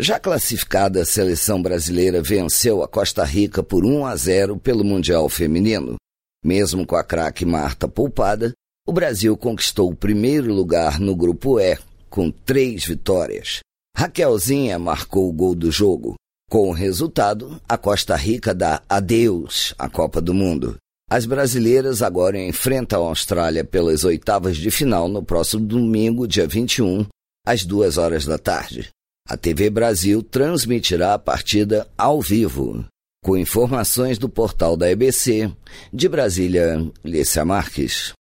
Já classificada, a seleção brasileira venceu a Costa Rica por 1-0 pelo Mundial Feminino. Mesmo com a craque Marta poupada, o Brasil conquistou o primeiro lugar no Grupo E, com 3 vitórias. Raquelzinha marcou o gol do jogo. Com o resultado, a Costa Rica dá adeus à Copa do Mundo. As brasileiras agora enfrentam a Austrália pelas oitavas de final no próximo domingo, dia 21, às 2 da tarde. A TV Brasil transmitirá a partida ao vivo. Com informações do portal da EBC, de Brasília, Lícia Marques.